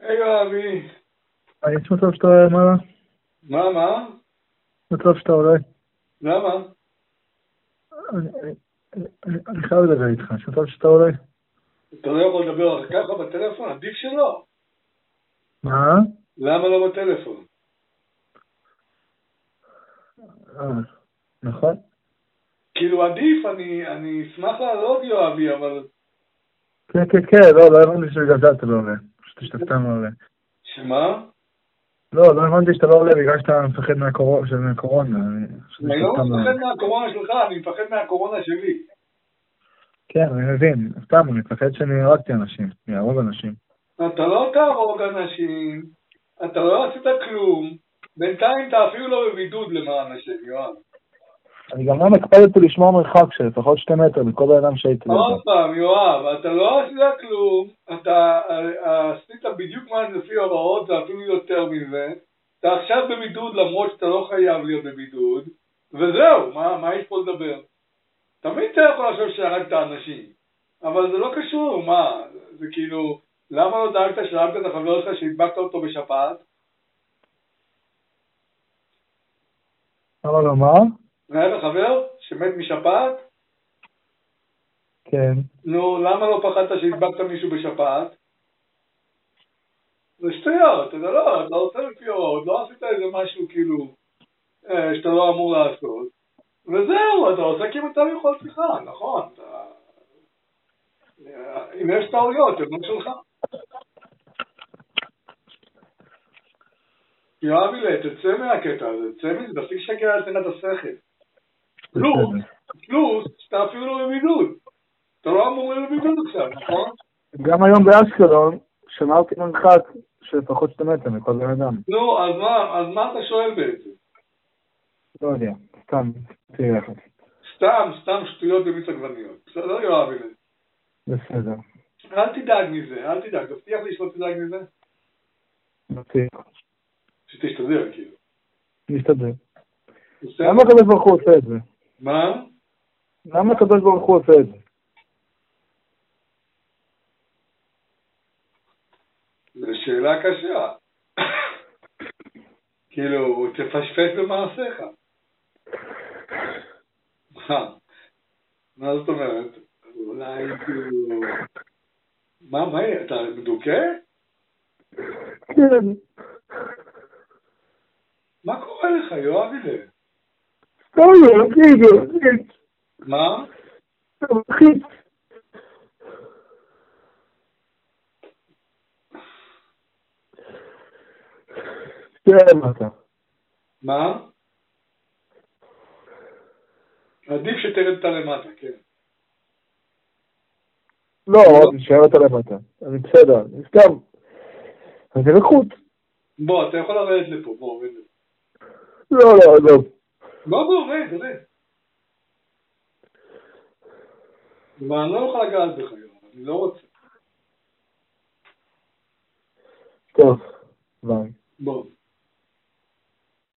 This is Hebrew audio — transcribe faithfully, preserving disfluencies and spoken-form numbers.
היי אבי. יש מצב שאתה עולה למעלה? מה, מה? מצב שאתה עולה? למה? אני, אני, אני, אני חייב לדבר איתך, יש מצב שאתה עולה? אתה לא יכול לדבר אחר ככה בטלפון? עדיף שלא. מה? למה לא בטלפון? אה, נכון? כאילו עדיף, אני, אני אשמח לעלות יואבי, אבל... כן, כן, כן, לא, לא הבנתי שבגלל זה אתה לא עולה. פשוט שאתה סתם לא עולה. שמה? לא, לא הבנתי שאתה לא עולה בגלל שאתה מפחד מהקורונה, שזה מהקורונה. אני חשבתי אני שאתה לא סתם לא מפחד עולה. מהקורונה שלך, אני מפחד מהקורונה שלי. כן, אני מבין. סתם, אני מפחד שאני הרגתי אנשים. אני אהרוג אנשים. אתה לא תהרוג אנשים, אתה לא עשית כלום, בינתיים אתה אפילו לא בבידוד למען השם, יואב. אני גם לא מקפדתי לשמור מרחק של לפחות שתי מטר מכל בן אדם שהייתי לידו. עוד פעם, יואב, אתה לא עשית כלום, אתה אה, עשית בדיוק מה לפי ההוראות, זה אפילו יותר מזה, אתה עכשיו בבידוד למרות שאתה לא חייב להיות בבידוד, וזהו, מה, מה יש פה לדבר? תמיד אתה יכול לחשוב שהרגת אנשים, אבל זה לא קשור, מה, זה כאילו, למה לא דאגת שהרגת את החבר שלך שהדבקת אותו בשפעת? למה לא, מה? היה לך חבר שמת משפעת? כן. נו, למה לא פחדת שהדבקת מישהו בשפעת? זה שטויות, אתה לא, אתה עושה לפי הוראות, לא עשית איזה משהו כאילו אה, שאתה לא אמור לעשות, וזהו, אתה עושה כמיטב יכולתך, נכון, אתה... אם יש טעויות, זה לא שלך. יואבי, תצא מהקטע הזה, תצא מזה, תפסיק לשגע על תנת השכל. פלוס, בסדר. פלוס, שאתה אפילו לא בבידוד. אתה לא אמור להיות בבידוד עכשיו, נכון? גם היום באשקלון שמרתי מרחק של לפחות שתי מטר מכל בן אדם. נו, אז מה, אז מה אתה שואל בעצם? לא יודע, סתם, תראה לך. סתם, סתם שטויות במיץ עגבניות. בסדר, יואבי? בסדר. אל תדאג מזה, אל תדאג, תבטיח לי שלא תדאג מזה? נוציא. שתשתדל, כאילו. נשתדל. בסדר? למה הקדוש ברוך הוא עושה את זה? מה? למה הקדוש ברוך הוא עושה את זה? זו שאלה קשה. כאילו, תפשפש במעשיך. מה? מה זאת אומרת? אולי כאילו... מה, מה, אתה מדוכא? כן. מה קורה לך, יואבי? סתם לא, כאילו, כן. מה? אתה מלחיץ. תראה מה אתה. מה? עדיף שתרד אותה למטה, כן. לא, נשאר אותה למטה. אני בסדר, אני סתם. אני לחוץ. בוא, אתה יכול לרדת לפה, בוא, רד לפה. לא, לא, לא. בוא, בוא, רד, רד. אבל אני לא יכול לגעת בך, יואב, אני לא רוצה. טוב, ביי. בוא.